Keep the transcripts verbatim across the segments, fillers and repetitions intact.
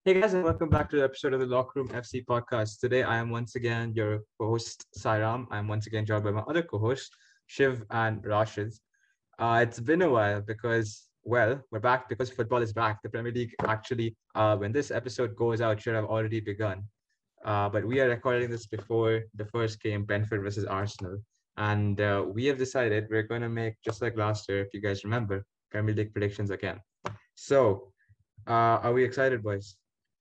Hey guys, and welcome back to the episode of the Locker Room F C podcast. Today, I am once again your co-host Sairam. I'm once again joined by my other co-hosts Shiv and Rashid. Uh, it's been a while because, well, we're back because football is back. The Premier League actually, uh, when this episode goes out, should have already begun. Uh, but we are recording this before the first game, Brentford versus Arsenal, and uh, we have decided we're going to make just like last year, if you guys remember, Premier League predictions again. So, uh, are we excited, boys?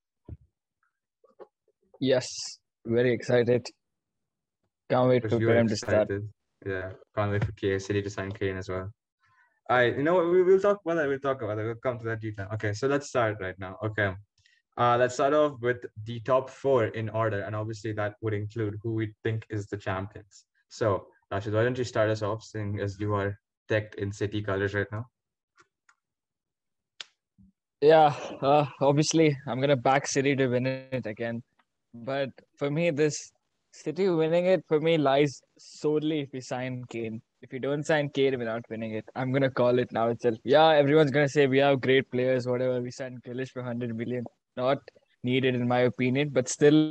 Yes, very excited. Can't wait Because for you are Prem to start. excited. Yeah, can't wait for K City to sign Kane as well. All right, you know what? We will talk about that. We'll talk about that. We'll come to that detail. Okay, so let's start right now. Okay. Uh, let's start off with the top four in order, and obviously that would include who we think is the champions. So, Rashid, why don't you start us off, seeing as you are decked in City colors right now? Yeah, uh, obviously, I'm gonna back City to win it again. But for me, this City winning it for me lies solely if we sign Kane. If we don't sign Kane, we're not winning it. I'm gonna call it now itself. Yeah, everyone's gonna say we have great players, whatever. We signed Grealish for one hundred million. Not needed in my opinion, but still,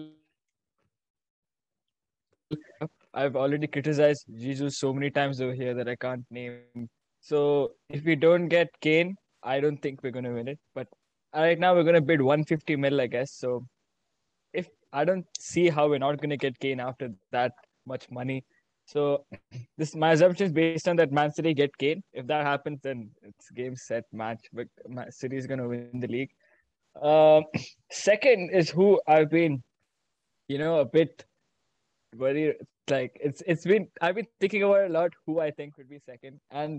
I've already criticized Jesus so many times over here that I can't name. So if we don't get Kane, I don't think we're gonna win it. But right now we're gonna bid one hundred fifty mil, I guess. So if I don't see how we're not gonna get Kane after that much money. So this my assumption is based on that Man City get Kane. If that happens, then it's game set match. But City is gonna win the league. Um, Second is who I've been, you know, a bit very like it's it's been I've been thinking about it a lot who I think would be second, and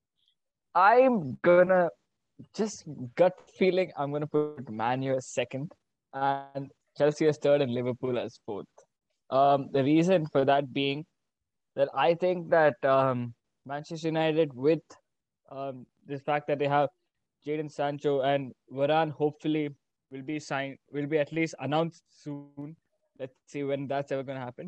I'm gonna just gut feeling I'm gonna put Man U as second and Chelsea as third and Liverpool as fourth. Um, the reason for that being that I think that um, Manchester United with um, the fact that they have Jadon Sancho and Varane hopefully will be signed will be at least announced soon. Let's see when that's ever gonna happen. But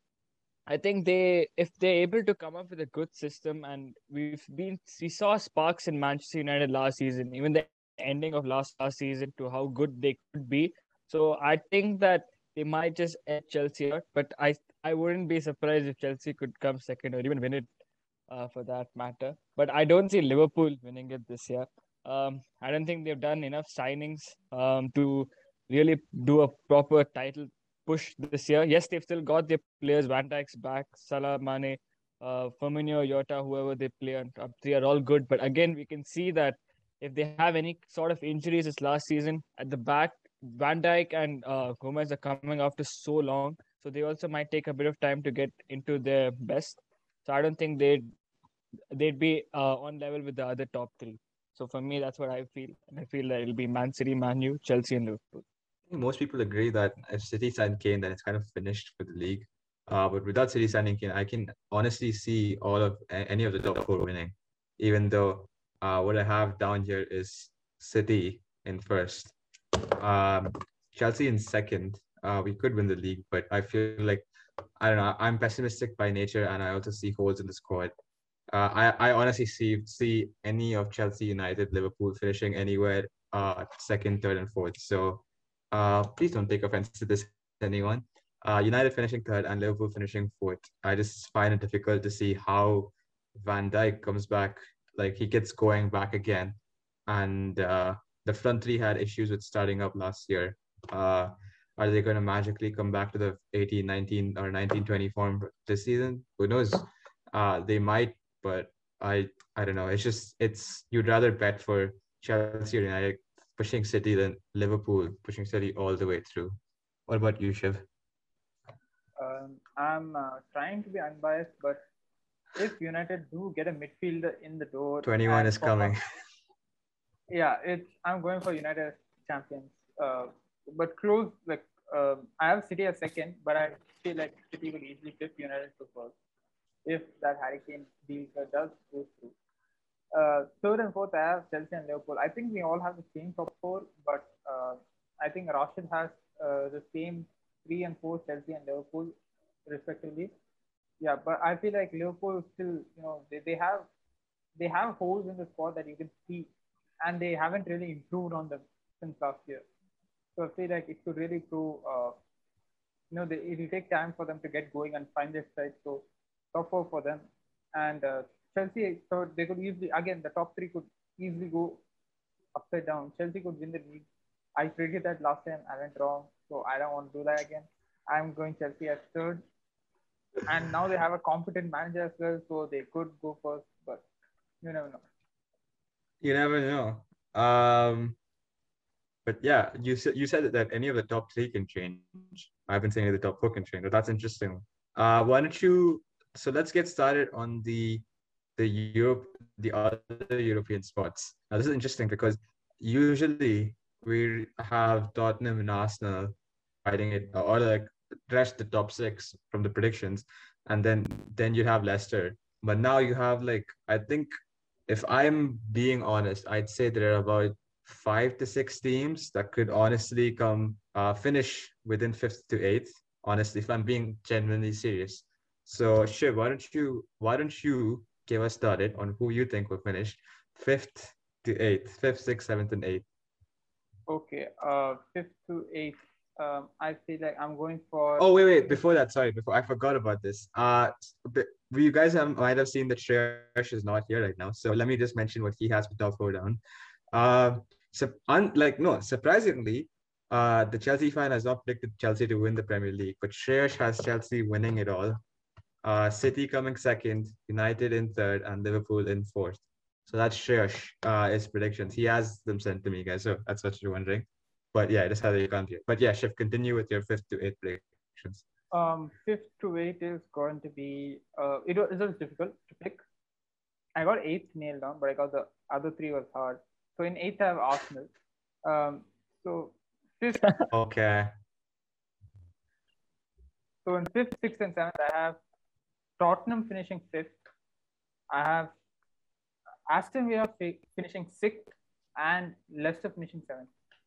I think they, if they're able to come up with a good system, and we've been, we saw sparks in Manchester United last season, even the ending of last last season, to how good they could be. So I think that they might just edge Chelsea out, but I I wouldn't be surprised if Chelsea could come second or even win it uh, for that matter. But I don't see Liverpool winning it this year. Um, I don't think they've done enough signings um, to really do a proper title push this year. Yes, they've still got their players, Van Dijk's back, Salah, Mane, uh, Firmino, Jota, whoever they play on top three are all good. But again, we can see that if they have any sort of injuries this last season at the back, Van Dijk and uh, Gomez are coming after so long, so they also might take a bit of time to get into their best. So I don't think they'd they'd be uh, on level with the other top three. So for me, that's what I feel, and I feel that it'll be Man City, Man U, Chelsea, and Liverpool. I think most people agree that if City sign Kane, then it's kind of finished for the league. Uh, but without City signing Kane, I can honestly see all of a- any of the top four winning, even though uh, what I have down here is City in first, um, Chelsea in second. Uh, we could win the league, but I feel like I don't know. I'm pessimistic by nature, and I also see holes in the squad. Uh, I I honestly see see any of Chelsea, United, Liverpool finishing anywhere uh second, third, and fourth. So, uh, please don't take offense to this, anyone. Uh, United finishing third and Liverpool finishing fourth. I just find it difficult to see how Van Dijk comes back, like he gets going back again, and uh, the front three had issues with starting up last year. Uh, are they going to magically come back to the eighteen, nineteen, or nineteen twenty form this season? Who knows? Uh, they might, but I I don't know. It's just it's you'd rather bet for Chelsea or United pushing City than Liverpool pushing City all the way through. What about you, Shiv? Um, I'm uh, trying to be unbiased, but if United do get a midfielder in the door twenty-one and is form a, coming. yeah, it's I'm going for United as champions. Uh, but close like um, I have City as second, but I feel like City will easily flip United to first if that Hurricane deal uh, does go through. Uh, third and fourth, I have Chelsea and Liverpool. I think we all have the same top four, but uh, I think Rashid has uh, the same three and four, Chelsea and Liverpool, respectively. Yeah, but I feel like Liverpool still, you know, they, they have they have holes in the squad that you can see, and they haven't really improved on them since last year. So I feel like it could really prove, uh, you know, they, it will take time for them to get going and find their stride. So top four for them. And uh, Chelsea, so they could easily, again, the top three could easily go upside down. Chelsea could win the league. I predicted that last time. I went wrong. So I don't want to do that again. I'm going Chelsea as third. And now they have a competent manager as well. So they could go first. But you never know. You never know. Um, but yeah, you said you said that any of the top three can change. I've been saying the top four can change, but that's interesting. Uh, why don't you? So let's get started on the the Europe, the other European spots. Now this is interesting because usually we have Tottenham and Arsenal fighting it, or like rest the top six from the predictions, and then then you have Leicester. But now you have like I think if I'm being honest, I'd say there are about five to six teams that could honestly come uh, finish within fifth to eighth. Honestly, if I'm being genuinely serious. So Shiv, why don't you why don't you give us started on who you think will finish fifth to eighth, fifth, sixth, seventh, and eighth. Okay. Uh, fifth to eighth. Um, I feel like I'm going for. Oh wait, wait. Before that, sorry, before I forgot about this. Uh, but you guys have, might have seen that Shreyash is not here right now. So let me just mention what he has for top four down. Uh, so un, like no, surprisingly, uh, the Chelsea fan has not predicted Chelsea to win the Premier League, but Shreyash has Chelsea winning it all. Uh, City coming second, United in third, and Liverpool in fourth. So that's Shreyash, uh, his predictions. He has them sent to me, guys. So that's what you're wondering. But yeah, just how you can't hear. But yeah, Shiv, continue with your fifth to eighth predictions. Um, fifth to eighth is going to be. Uh, it was, it was difficult to pick. I got eighth nailed down, but I got the other three was hard. So in eighth I have Arsenal. Um, so fifth. Okay. So in fifth, sixth, and seventh I have Tottenham finishing fifth. I have Aston Villa finishing sixth and Leicester finishing seventh.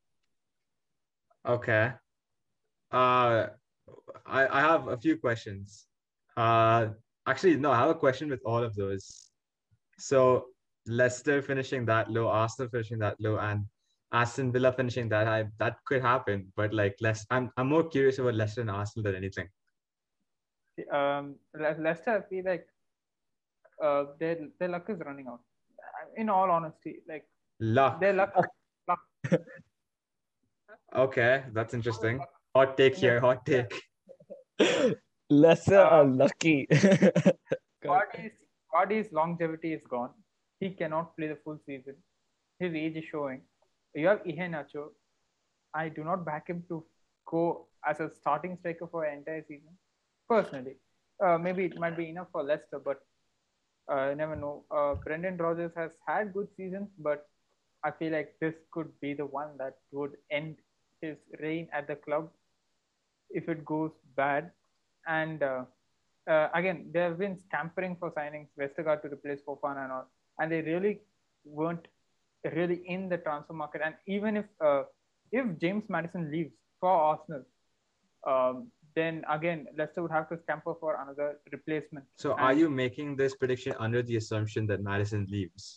Okay. Uh, I I have a few questions. Uh, actually, no, I have a question with all of those. So Leicester finishing that low, Arsenal finishing that low, and Aston Villa finishing that high, that could happen. But like less, I'm I'm more curious about Leicester and Arsenal than anything. Um, Le- Leicester, I feel like uh, their their luck is running out. In all honesty, like Luck. their luck. luck. Okay, that's interesting. Hot take here, hot take. Leicester are Um, lucky. Vardy's, Vardy's longevity is gone. He cannot play the full season. His age is showing. You have Iheanacho. I do not back him to go as a starting striker for an entire season. Personally, uh, maybe it might be enough for Leicester, but uh, you never know. Uh, Brendan Rodgers has had good seasons, but I feel like this could be the one that would end his reign at the club if it goes bad. And uh, uh, again, they have been scampering for signings Westergaard to replace Fofana and all, and they really weren't really in the transfer market. And even if uh, if James Maddison leaves for Arsenal, um, then again Leicester would have to scamper for another replacement. So and are you making this prediction under the assumption that Maddison leaves?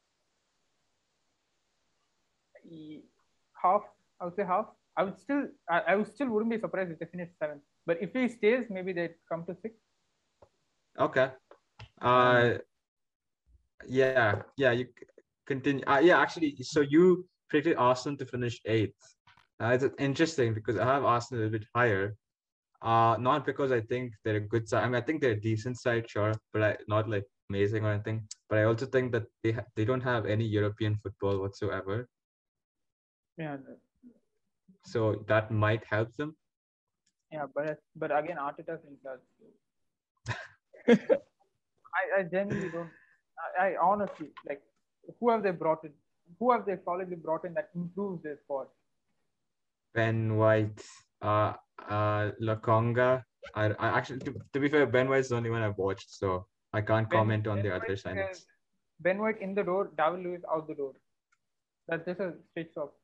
Half, I would say half. I would still, I, I would still wouldn't be surprised if they finish seventh. But if he stays, maybe they'd come to sixth. Okay. Uh, yeah, yeah. You c- continue. Uh, yeah, actually, so you predicted Arsenal to finish eighth. Uh, it's interesting because I have Arsenal a little bit higher. Uh, not because I think they're a good side. I mean, I think they're a decent side, sure, but I not like amazing or anything. But I also think that they ha- they don't have any European football whatsoever. Yeah, So that might help them. yeah, but but again, Arteta's in charge. I, I genuinely don't. I, I honestly like who have they brought in? Who have they solidly brought in that improves their squad? Ben White, uh, uh, Lokonga. I, I actually, to, to be fair, Ben White's the only one I've watched, so I can't Ben, comment on Ben the White other is- signings. Ben White in the door, David Lewis out the door. That's just a straight stop.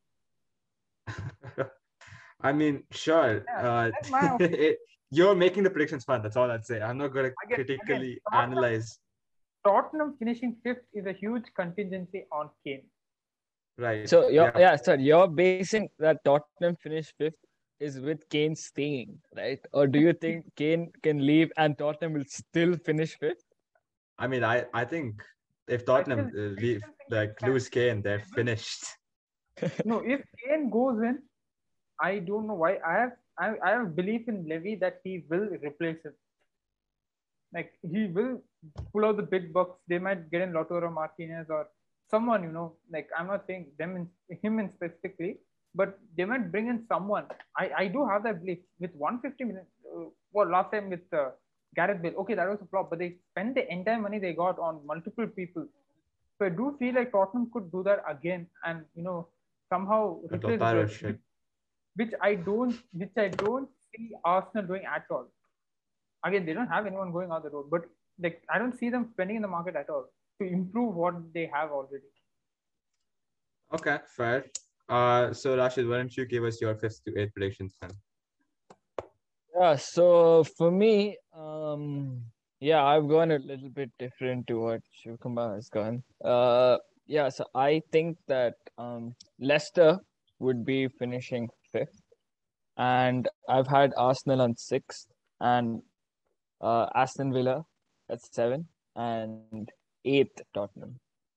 I mean, sure. Yeah, Uh, that's my it, you're making the predictions fun. That's all I'd say. I'm not going to Again- again, critically Tottenham- analyze. Tottenham finishing fifth is a huge contingency on Kane. Right. So you're Yeah. yeah, sorry, you're basing that Tottenham finish fifth is with Kane staying, right? Or do you think Kane can leave and Tottenham will still finish fifth? I mean, I I think if I still, Tottenham uh, I leave still think like they can. lose Kane, they're They will. finished. No, if Kane goes in, I don't know why. I have I, I have belief in Levy that he will replace him. Like he will pull out the big bucks. They might get in Lautaro Martinez or someone, you know. Like I'm not saying them in him in specifically, but they might bring in someone. I, I do have that belief with one hundred fifty million. Uh, well, last time with uh, Gareth Bale, okay, that was a flop, but they spent the entire money they got on multiple people. So I do feel like Tottenham could do that again, and you know somehow But replace the Lautaro players, which, should. which I don't, which I don't see Arsenal doing at all. Again, they don't have anyone going out the road, but like I don't see them spending in the market at all to improve what they have already. Okay, fair. Uh, so Rashid, why don't you give us your fifth to eighth predictions then? Yeah, so for me, um, yeah, I've gone a little bit different to what Shivkumar has gone. Uh, yeah, so I think that um, Leicester would be finishing fifth, and I've had Arsenal on sixth, and uh, Aston Villa at seven, and eighth Tottenham.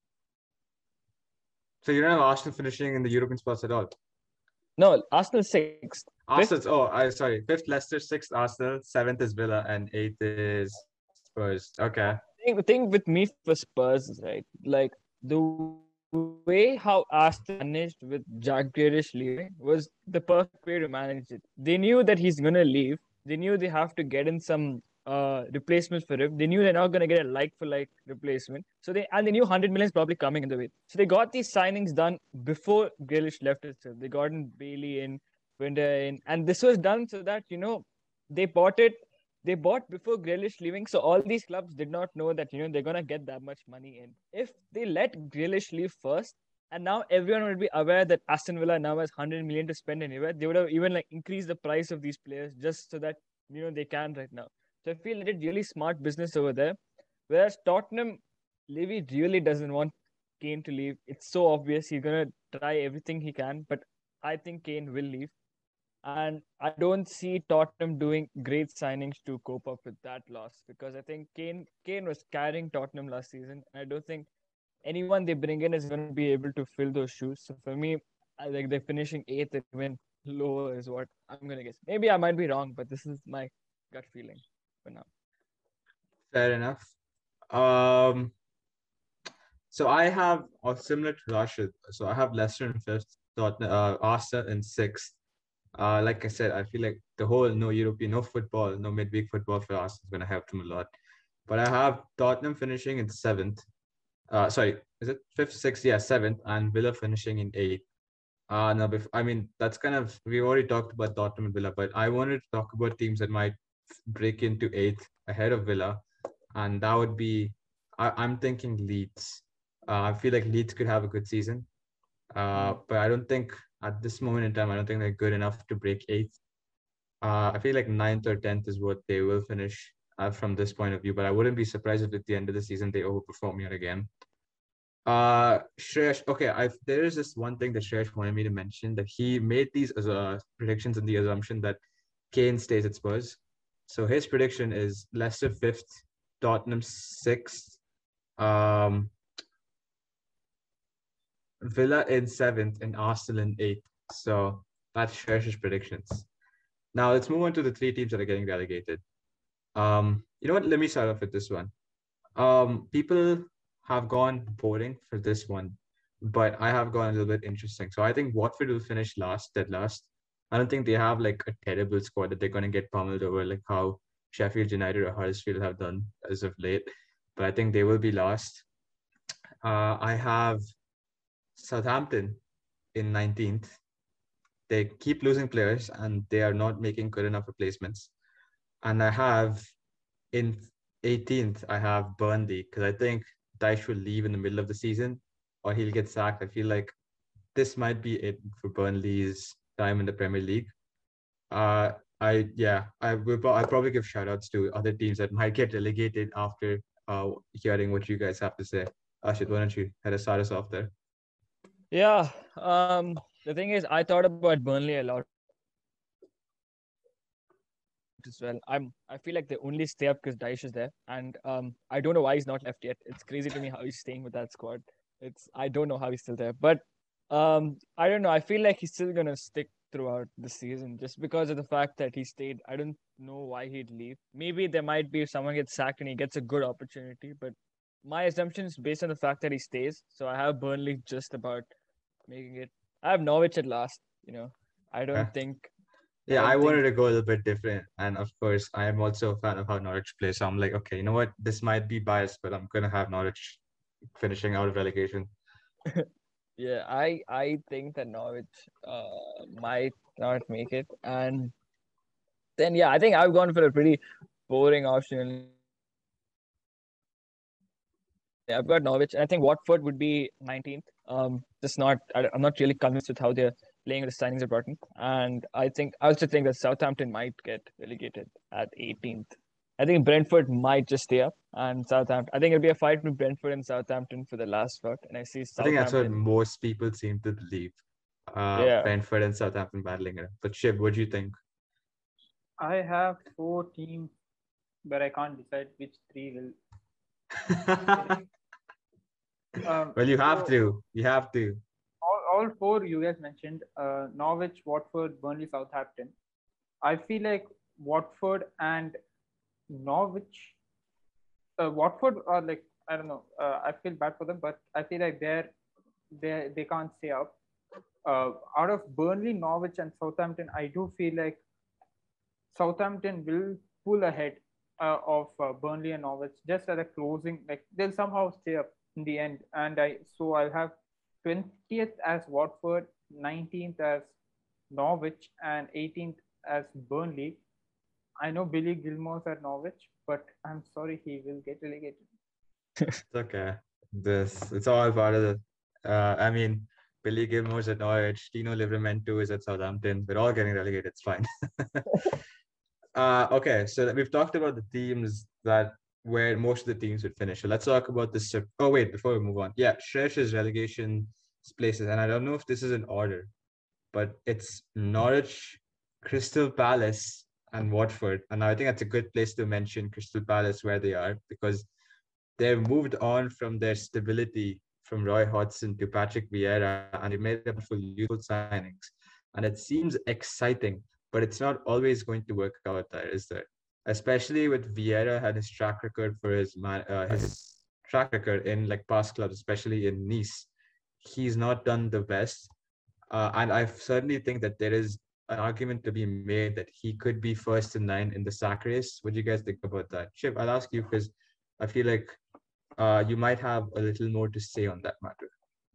So you don't have Arsenal finishing in the European spots at all. No, Arsenal sixth. Arsenal's oh, I sorry, fifth Leicester, sixth Arsenal, seventh is Villa, and eighth is Spurs. Okay. Thing, the thing with me for Spurs is right, like the way how Arsenal managed with Jack Grealish leaving was the perfect way to manage it. They knew that he's gonna leave. They knew they have to get in some uh replacements for him. They knew they're not gonna get a like for like replacement. So they and they knew one hundred million is probably coming in the way. So they got these signings done before Grealish left itself. They got in Bailey in, Winder in, and this was done so that you know they bought it they bought before Grealish leaving, so all these clubs did not know that you know they're gonna get that much money in. If they let Grealish leave first, and now everyone will be aware that Aston Villa now has one hundred million to spend anywhere, they would have even like increased the price of these players just so that you know they can right now. So I feel they did really smart business over there. Whereas Tottenham, Levy really doesn't want Kane to leave. It's so obvious he's gonna try everything he can, but I think Kane will leave. And I don't see Tottenham doing great signings to cope up with that loss because I think Kane Kane was carrying Tottenham last season. And I don't think anyone they bring in is going to be able to fill those shoes. So for me, I think they're finishing eighth and even lower is what I'm going to guess. Maybe I might be wrong, but this is my gut feeling for now. Fair enough. Um, so I have or similar to Rashid. So I have Leicester in fifth, Tottenham, uh, Arsenal in sixth. Uh, like I said, I feel like the whole no European, no football, no midweek football for us is going to help them a lot. But I have Tottenham finishing in seventh. Uh, sorry, is it fifth, sixth? Yeah, seventh, and Villa finishing in eighth. Uh, now, bef- I mean, that's kind of, we already talked about Tottenham and Villa, but I wanted to talk about teams that might break into eighth ahead of Villa. And that would be, I, I'm thinking Leeds. Uh, I feel like Leeds could have a good season. Uh, but I don't think at this moment in time, I don't think they're good enough to break eighth. Uh, I feel like ninth or tenth is what they will finish uh, from this point of view, but I wouldn't be surprised if at the end of the season they overperform yet again. Uh, Shreyash, okay, I there is this one thing that Shreyash wanted me to mention that he made these uh, predictions in the assumption that Kane stays at Spurs. So his prediction is Leicester fifth, Tottenham sixth, um, Villa in seventh, and Arsenal in eighth. So that's Shreyash's predictions. Now let's move on to the three teams that are getting relegated. Um, you know what? Let me start off with this one. Um, people have gone boring for this one, but I have gone a little bit interesting. So I think Watford will finish last, dead last. I don't think they have like a terrible squad that they're going to get pummeled over, like how Sheffield United or Huddersfield have done as of late. But I think they will be last. Uh, I have Southampton in nineteenth. They keep losing players and they are not making good enough replacements. And I have in eighteenth, I have Burnley because I think Dyche will leave in the middle of the season or he'll get sacked. I feel like this might be it for Burnley's time in the Premier League. Uh, I yeah, I will. I probably give shout outs to other teams that might get relegated after uh hearing what you guys have to say. Ashit, why don't you head us start us off there? Yeah. Um. The thing is, I thought about Burnley a lot as well. I'm. I feel like they only stay up because Daesh is there, and um, I don't know why he's not left yet. It's crazy to me how he's staying with that squad. It's. I don't know how he's still there, but um, I don't know. I feel like he's still gonna stick throughout the season just because of the fact that he stayed. I don't know why he'd leave. Maybe there might be if someone gets sacked and he gets a good opportunity, but my assumption is based on the fact that he stays. So I have Burnley just about making it. I have Norwich at last. You know, I Yeah. don't think. I Yeah, I don't wanted think. to go a little bit different. And of course, I am also a fan of how Norwich plays. So I'm like, okay, you know what? This might be biased, but I'm gonna have Norwich finishing out of relegation. Yeah, I I think that Norwich uh might not make it, and then yeah, I think I've gone for a pretty boring option. Yeah, I've got Norwich, and I think Watford would be nineteenth. Um, just not. I, I'm not really convinced with how they're playing with the signings at Brighton, and I think I also think that Southampton might get relegated at eighteenth. I think Brentford might just stay up, and Southampton. I think it'll be a fight between Brentford and Southampton for the last spot, and I see I think that's what Southampton. most people seem to believe. Uh, Yeah, Brentford and Southampton battling it. But Shiv, what do you think? I have four teams, but I can't decide which three will. Um, Well, you have so to. You have to. all, all four you guys mentioned, uh, Norwich, Watford, Burnley, Southampton. I feel like Watford and Norwich, uh, Watford are like, I don't know. Uh, I feel bad for them, but I feel like they're they they can't stay up. Uh, out of Burnley, Norwich, and Southampton, I do feel like Southampton will pull ahead uh, of uh, Burnley and Norwich just at a closing. Like they'll somehow stay up in the end, and I so I'll have twentieth as Watford, nineteenth as Norwich, and eighteenth as Burnley. I know Billy Gilmore's at Norwich, but I'm sorry he will get relegated. It's okay. This it's all part of the. Uh, I mean, Billy Gilmore's at Norwich. Tino Livramento is at Southampton. We're all getting relegated. It's fine. uh, okay, so that we've talked about the teams that where most of the teams would finish. So let's talk about this. Oh wait, before we move on, yeah, Shresh's relegation places, and I don't know if this is in order, but it's Norwich, Crystal Palace, and Watford. And I think that's a good place to mention Crystal Palace where they are because they've moved on from their stability from Roy Hodgson to Patrick Vieira, and they made up for youthful signings. And it seems exciting, but it's not always going to work out there, is there? Especially with Vieira had his track record for his man, uh, his track record in like past clubs, especially in Nice. He's not done the best, uh, and I certainly think that there is an argument to be made that he could be first in line in the sack race. What do you guys think about that? Shiv, I'll ask you because I feel like uh, you might have a little more to say on that matter.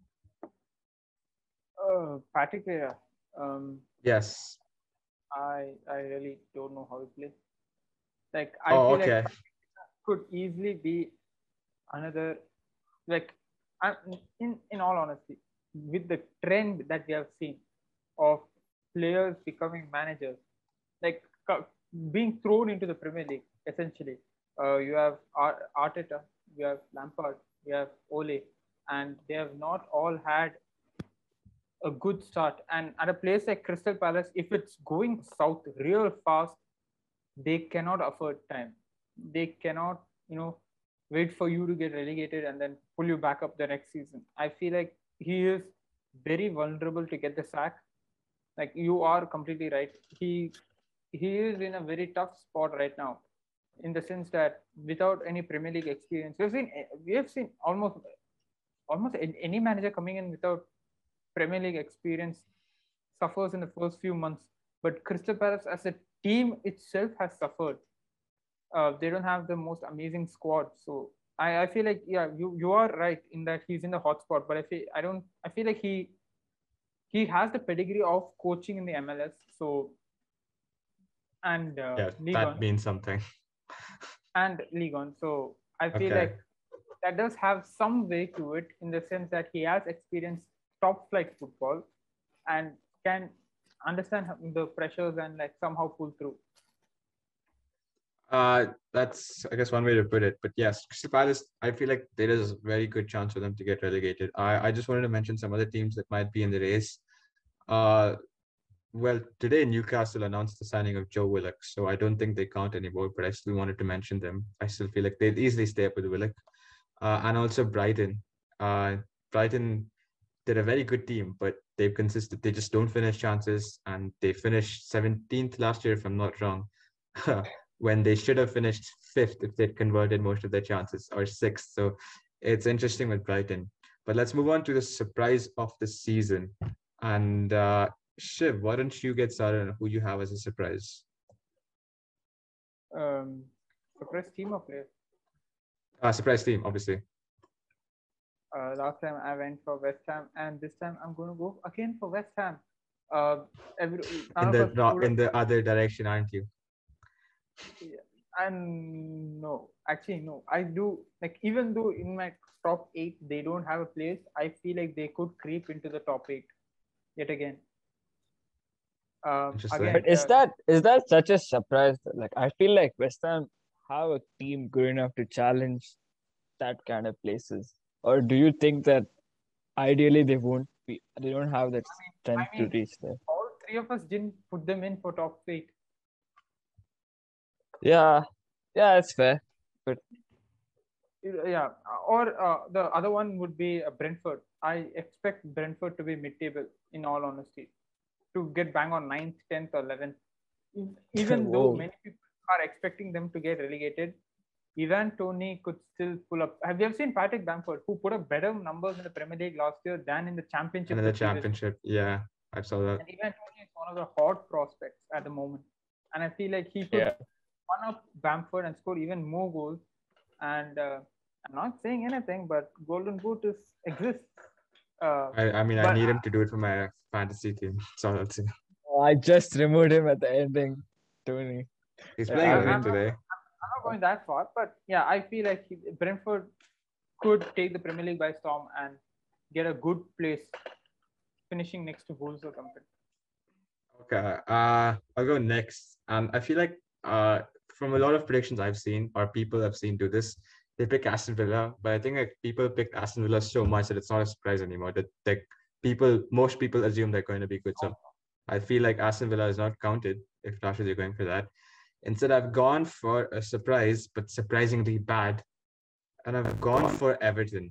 Uh, Patrick Vieira, um, Yes. I I really don't know how he plays. Like I Oh, feel like okay. could easily be another like I, in in all honesty, with the trend that we have seen of players becoming managers, like co- being thrown into the Premier League, essentially. Uh, you have Ar- Arteta, you have Lampard, you have Ole, and they have not all had a good start. And at a place like Crystal Palace, if it's going south real fast, they cannot afford time. They cannot, you know, wait for you to get relegated and then pull you back up the next season. I feel like he is very vulnerable to get the sack. Like you are completely right. He he is in a very tough spot right now, in the sense that without any Premier League experience, we've seen we have seen almost almost any manager coming in without Premier League experience suffers in the first few months. But Crystal Palace as a team itself has suffered. Uh, they don't have the most amazing squad. So I, I feel like yeah, you you are right in that he's in the hot spot. But I feel I don't I feel like he he has the pedigree of coaching in the M L S. So and uh, Yeah, League that On means something. and League On. So I feel Okay. like that does have some way to it in the sense that he has experienced top flight football and can understand the pressures and like somehow pull through. Uh, that's I guess one way to put it. But yes, Crystal Palace, I feel like there is a very good chance for them to get relegated. I, I just wanted to mention some other teams that might be in the race. Uh, well, today Newcastle announced the signing of Joe Willock, so I don't think they count anymore, but I still wanted to mention them. I still feel like they'd easily stay up with Willock. Uh, and also Brighton. Uh, Brighton they're a very good team, but they've consisted. They just don't finish chances, and they finished seventeenth last year, if I'm not wrong, when they should have finished fifth if they'd converted most of their chances, or sixth. So it's interesting with Brighton. But let's move on to the surprise of the season. And uh, Shiv, why don't you get started on who you have as a surprise? Um, surprise team or player? Uh, surprise team, obviously. Uh, last time I went for West Ham, and this time I'm going to go again for West Ham. Uh, every, in the no, in the other direction, aren't you? Yeah, and no, actually no. I do like even though in my top eight they don't have a place, I feel like they could creep into the top eight yet again. Um, again, but is uh, that is that such a surprise? Like I feel like West Ham have a team good enough to challenge that kind of places, or do you think that ideally they won't be? They don't have that strength I mean, to reach there. All three of us didn't put them in for top eight. Yeah, yeah, it's fair. But yeah, or uh, the other one would be uh, Brentford. I expect Brentford to be mid-table, in all honesty, to get bang on ninth, tenth, or eleventh. Even though many people are expecting them to get relegated, Ivan Toney could still pull up. Have you ever seen Patrick Bamford, who put up better numbers in the Premier League last year than in the Championship? And in the Championship, yeah, I saw that. And Ivan Toney is one of the hot prospects at the moment, and I feel like he could yeah. one up Bamford and score even more goals. And uh, I'm not saying anything, but Golden Boot is exists. Uh, I, I mean, but, I need him to do it for my fantasy team. So I'll say. I just removed him at the ending, Tony. He's playing yeah, great today. I'm not going that far, but yeah, I feel like he, Brentford could take the Premier League by storm and get a good place, finishing next to Wolves or something. Okay, uh, I'll go next. And I feel like uh, from a lot of predictions I've seen, or people have seen do this, they pick Aston Villa, but I think like people pick Aston Villa so much that it's not a surprise anymore. That like people, most people assume they're going to be good. So I feel like Aston Villa is not counted if Rashid you're going for that. Instead, I've gone for a surprise, but surprisingly bad, and I've gone for Everton.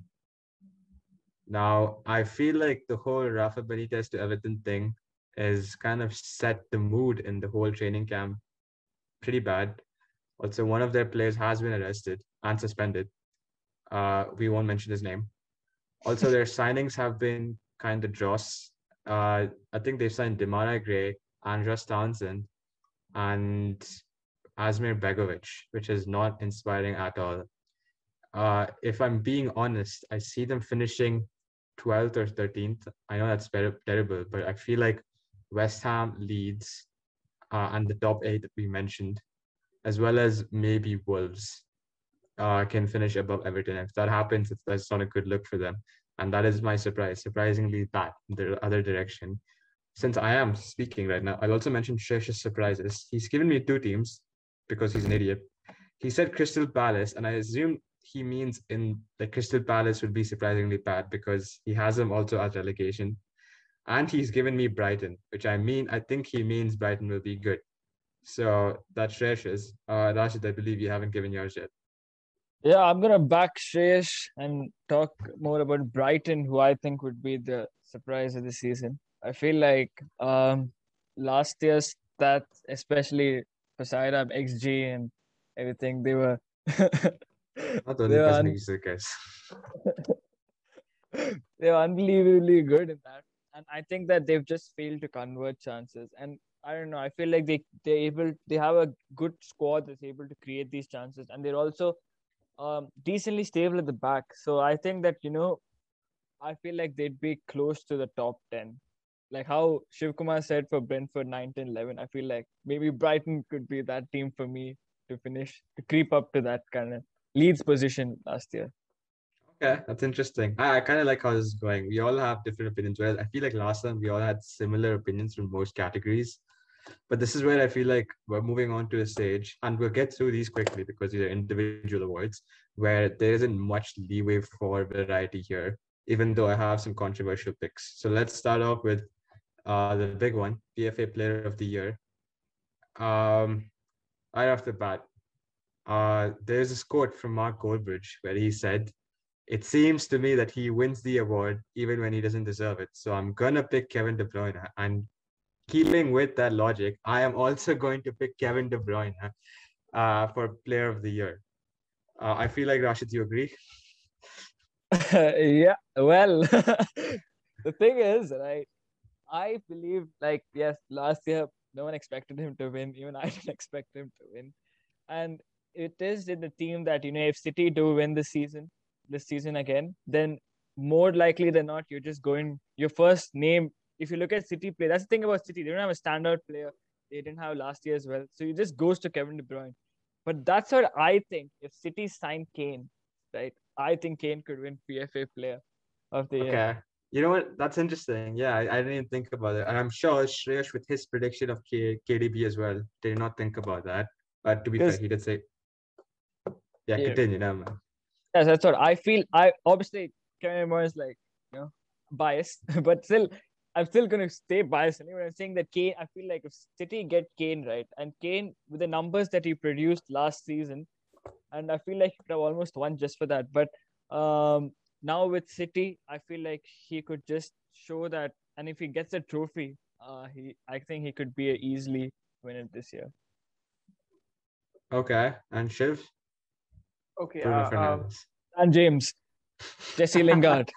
Now, I feel like the whole Rafa Benitez to Everton thing is kind of set the mood in the whole training camp pretty bad. Also, one of their players has been arrested and suspended. Uh, we won't mention his name. Also, their signings have been kind of dross. Uh, I think they've signed Demarai Gray, Andros Townsend, and Asmir Begovic, which is not inspiring at all. Uh, if I'm being honest, I see them finishing twelfth or thirteenth. I know that's very terrible, but I feel like West Ham, Leeds, uh, and the top eight that we mentioned, as well as maybe Wolves, uh, can finish above Everton. If that happens, it's, that's not a good look for them. And that is my surprise, surprisingly bad in the other direction. Since I am speaking right now, I'll also mention Shresh's surprises. He's given me two teams because he's an idiot. He said Crystal Palace, and I assume he means in the Crystal Palace would be surprisingly bad because he has them also at relegation. And he's given me Brighton, which I mean, I think he means Brighton will be good. So that's Shresh's. Uh, Rashid, I believe you haven't given yours yet. Yeah, I'm going to back Shresh and talk more about Brighton, who I think would be the surprise of the season. I feel like um, last year's stats, especially Poseidon, X G and everything, they were... Not only because un- music, guys. They were unbelievably good in that. And I think that they've just failed to convert chances. And I don't know, I feel like they, they're able, they have a good squad that's able to create these chances. And they're also um, decently stable at the back. So I think that, you know, I feel like they'd be close to the top ten. Like how Shiv Kumar said for Brentford nine, ten, eleven, I feel like maybe Brighton could be that team for me to finish, to creep up to that kind of Leeds position last year. Okay, that's interesting. I, I kind of like how this is going. We all have different opinions. Whereas I feel like last time we all had similar opinions from most categories. But this is where I feel like we're moving on to a stage, and we'll get through these quickly because these are individual awards where there isn't much leeway for variety here, even though I have some controversial picks. So let's start off with uh, the big one, P F A Player of the Year. Um, right off the bat, uh, there's this quote from Mark Goldbridge where he said, "It seems to me that he wins the award even when he doesn't deserve it. So I'm gonna pick Kevin De Bruyne." And keeping with that logic, I am also going to pick Kevin De Bruyne uh, for Player of the Year. Uh, I feel like Rashid, you agree? Yeah, well, the thing is, right? I believe, like, yes, last year no one expected him to win. Even I didn't expect him to win. And it is in the team that, you know, if City do win this season, this season again, then more likely than not, you're just going your first name. If you look at City play, that's the thing about City. They don't have a standout player. They didn't have last year as well. So it just goes to Kevin De Bruyne. But that's what I think. If City signed Kane, right, I think Kane could win P F A Player of the Year. Okay. You know what? That's interesting. Yeah, I, I didn't even think about it. And I'm sure Shreyash, with his prediction of K- KDB as well, did not think about that. But to be fair, Because he did say, yeah, yeah, continue now, man. yes, that's what I feel. I obviously Kevin De Bruyne is like, you know, biased, but still, I'm still gonna stay biased. Anyway, I'm saying that Kane. I feel like if City get Kane right, and Kane with the numbers that he produced last season, and I feel like he could have almost won just for that. But um, now with City, I feel like he could just show that, and if he gets a trophy, uh, he I think he could be a easily win it this year. Okay. And Shiv? Okay. Bruno Uh, um, Fernandes. And James, Jesse Lingard.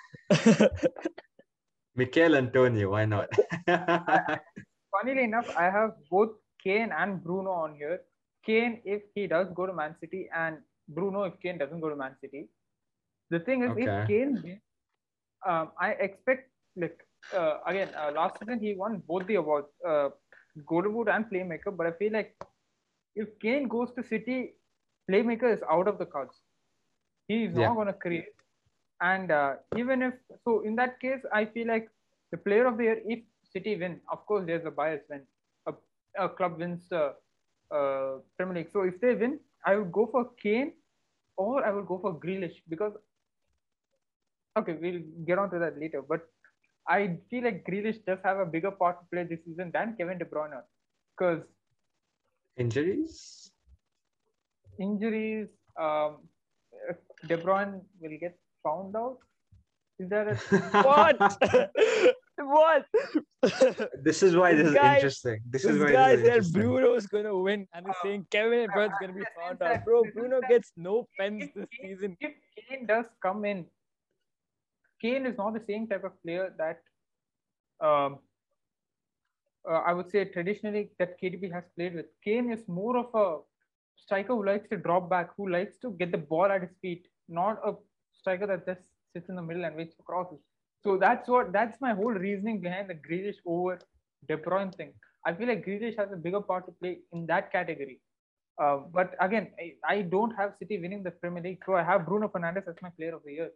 Mikel Antonio, why not? funnily enough, I have both Kane and Bruno on here. Kane if he does go to Man City, and Bruno if Kane doesn't go to Man City. The thing is, if Okay. Kane wins, um, I expect like uh, again uh, last season he won both the awards, uh, Golden Boot and Playmaker. But I feel like if Kane goes to City, Playmaker is out of the cards. He is Yeah. not going to create. And uh, even if so, in that case, I feel like the Player of the Year, if City win, of course, there's a bias when a, a club wins the uh, Premier League. So if they win, I would go for Kane, or I would go for Grealish, because okay, we'll get on to that later. But I feel like Grealish does have a bigger part to play this season than Kevin De Bruyne, because Injuries? injuries, um, if De Bruyne will get found out. Is that a What? What? This is why This this is guy- interesting. This, is This why guy this is said interesting. Bruno's gonna win, and he's Uh, saying Kevin De Bruyne's uh, gonna be in the found sense out. that- Bro, in the Bruno sense gets no pens if this Kane- season. If Kane does come in, Kane is not the same type of player that um, uh, I would say traditionally that K D B has played with. Kane is more of a striker who likes to drop back, who likes to get the ball at his feet, not a striker that just sits in the middle and waits for crosses. So that's what that's my whole reasoning behind the Grealish over De Bruyne thing. I feel like Grealish has a bigger part to play in that category. Uh, but again, I, I don't have City winning the Premier League, so I have Bruno Fernandes as my Player of the Year.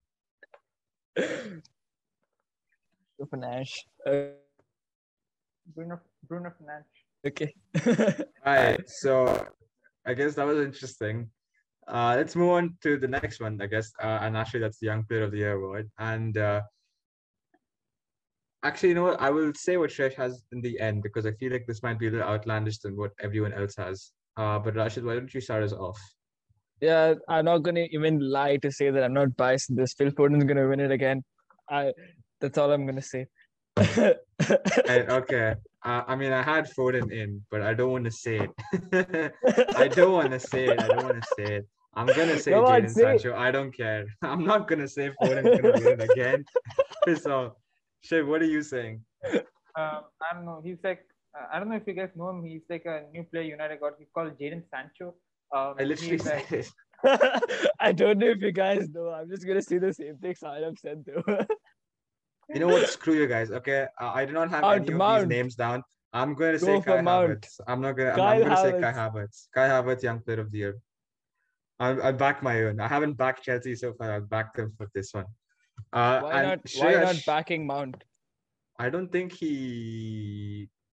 Nash. Uh, Bruno Bruno Fernandes. okay. Right. So I guess that was interesting. Uh, let's move on to the next one, I guess. Uh, and actually, that's the Young Player of the Year award. And uh, actually, you know what? I will say what Shresh has in the end because I feel like this might be a little outlandish than what everyone else has. Uh, but Rashid, why don't you start us off? Yeah, I'm not gonna even lie to say that I'm not biased in this. Phil Foden's gonna win it again. I. That's all I'm gonna say. And, okay. Uh, I mean, I had Foden in, but I don't want to say it. I don't want to say it. I don't want to say it. I'm gonna say Come on, Jadon say it. Sancho. I don't care. I'm not gonna say Foden's gonna win it again. So, Shiv, what are you saying? Um, I don't know. He's like uh, I don't know if you guys know him. He's like a new player United got. He's called Jadon Sancho. Um, I literally he's said like, it. I don't know if you guys know. I'm just gonna say the same thing Saurabh said though. You know what? Screw you guys. Okay, uh, I do not have Mount, any of Mount. these names down. I'm going to Go say for Kai Mount. Havertz. I'm not gonna. I'm, Kyle I'm going to say Kai Havertz. Havertz. Kai Havertz, Young Player of the Year. I'll, I'll back my own. I haven't backed Chelsea so far. I'll back them for this one. Uh, Why and not? Why not Shreyash, backing Mount? I don't think he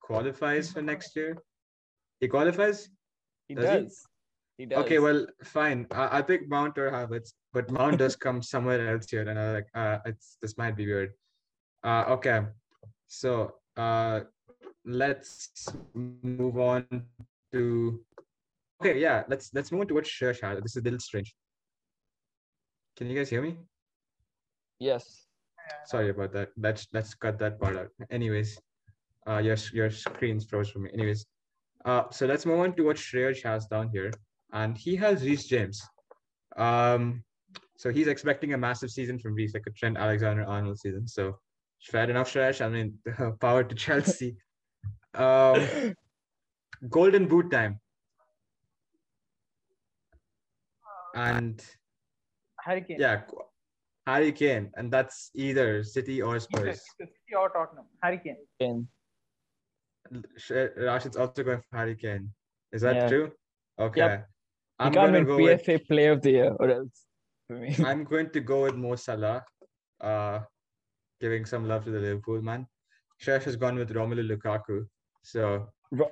qualifies for next year. He qualifies? He Does he? does. He does. Okay, well, fine. I, I pick Mount or Havertz, but Mount does come somewhere else here, and I'm like, uh, it's this might be weird. Uh, okay, so uh, let's move on to. Okay, yeah, let's let's move on to what Shreyas had. This is a little strange. Can you guys hear me? Yes. Sorry about that. Let's let's cut that part out. Anyways, uh, your your screen's froze for me. Anyways, uh, so let's move on to what Shreyas has down here, and he has Reece James. Um, so he's expecting a massive season from Reece, like a Trent Alexander-Arnold season. So fair enough, Shreyas. I mean, power to Chelsea. Um, golden boot time. And Harry Kane. yeah, Harry Kane, and that's either City or Spurs. Either City or Tottenham. Harry Kane. Kane. Rashid's also going for Harry Kane. Is that Yeah. true? Okay. Yep. He I'm can't gonna win go P with F A Player of the Year or else for me. I'm going to go with Mo Salah. Uh, giving some love to the Liverpool man. Shesh has gone with Romelu Lukaku. So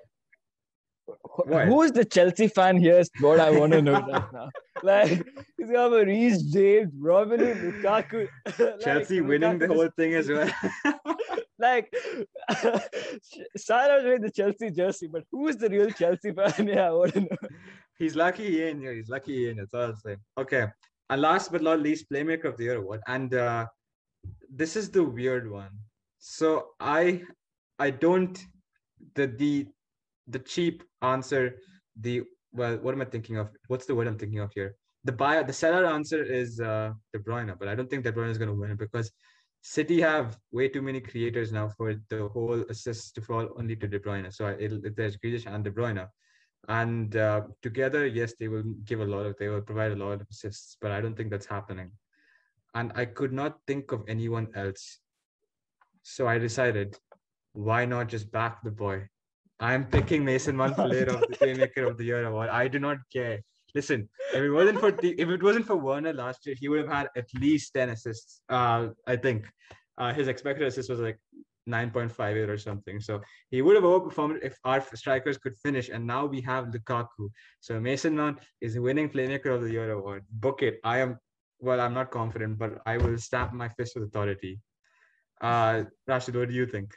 What? Who is the Chelsea fan here is what I want to know right now. Like, he's got a Reece James, Romelu Lukaku. like, Chelsea winning the Lukaku whole thing as well. like, Sarah wearing the Chelsea jersey, but who is the real Chelsea fan? Yeah, I want to know. He's lucky he in here. He's lucky he in. That's all I'll say. Okay. And last but not least, Playmaker of the Year award. And uh, this is the weird one. So I, I don't the the the cheap answer. The well, what am I thinking of? What's the word I'm thinking of here? The buyer, the seller answer is uh, De Bruyne, but I don't think De Bruyne is going to win it because City have way too many creators now for the whole assists to fall only to De Bruyne. So it'll, there's Grealish and De Bruyne. And uh, together, yes, they will give a lot of, they will provide a lot of assists, but I don't think that's happening. And I could not think of anyone else. So I decided, why not just back the boy? I'm picking Mason Mount Player of the Playmaker of the Year award. I do not care. Listen, if it wasn't for the, if it wasn't for Werner last year, he would have had at least ten assists. Uh, I think uh, his expected assist was like nine point five eight or something. So he would have overperformed if our strikers could finish. And now we have Lukaku. So Mason Mount is winning Playmaker of the Year award. Book it. I am, well, I'm not confident, but I will stamp my fist with authority. Uh, Rashid, what do you think?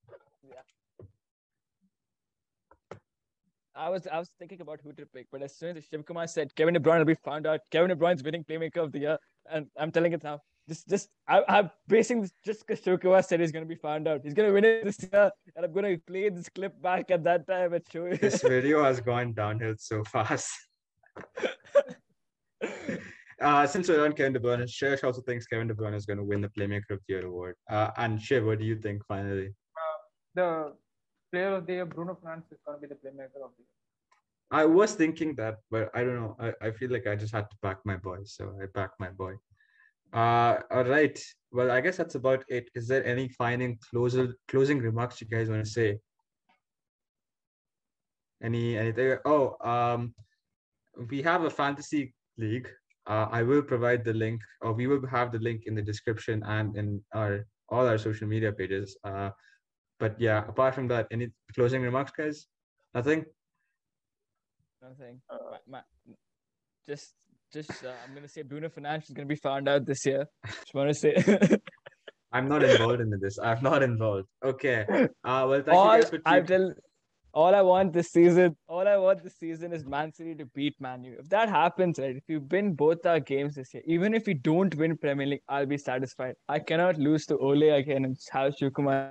I was I was thinking about who to pick, but as soon as Shiv Kumar said Kevin De Bruyne will be found out, Kevin De Bruyne's winning Playmaker of the Year, and I'm telling it now. Just, just I, I'm basing this just because Shiv Kumar said he's going to be found out. He's going to win it this year, and I'm going to play this clip back at that time and show you. This video has gone downhill so fast. uh, since we're on Kevin De Bruyne, Shesh also thinks Kevin De Bruyne is going to win the Playmaker of the Year award. Uh, and Shiv, what do you think finally? Uh, the Player of the Year, Bruno Fernandes is going to be the Playmaker of the Year. I was thinking that, but I don't know. I, I feel like I just had to back my boy, so I backed my boy. Uh, all right. Well, I guess that's about it. Is there any final closing closing remarks you guys want to say? Any anything? Oh, um, we have a fantasy league. Uh, I will provide the link, or we will have the link in the description and in our all our social media pages. Uh, but yeah, apart from that, any closing remarks, guys? Nothing. Nothing. Uh, my, my, just, just uh, I'm gonna say Bruno Fernandes is gonna be found out this year. Just want to say. I'm not involved in this. I'm not involved. Okay. Uh, well, thank all, you guys for I tuning. tell, all I want this season, all I want this season is Man City to beat Man U. If that happens, right? If we win both our games this year, even if we don't win Premier League, I'll be satisfied. I cannot lose to Ole again and have Shukumar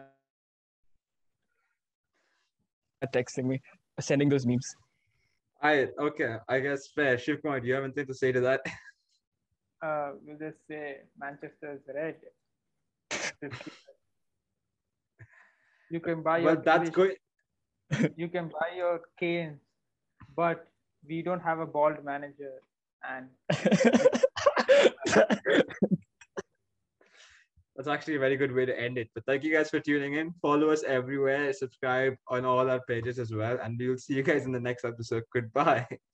texting me, sending those memes. I okay. I guess fair. Shivkumar, do you have anything to say to that? Uh, we'll just say Manchester is red. You can buy your Well, that's Grealish, good. you can buy your Canes, but we don't have a bald manager. And That's actually a very good way to end it. But thank you guys for tuning in. Follow us everywhere. Subscribe on all our pages as well. And we'll see you guys in the next episode. Goodbye.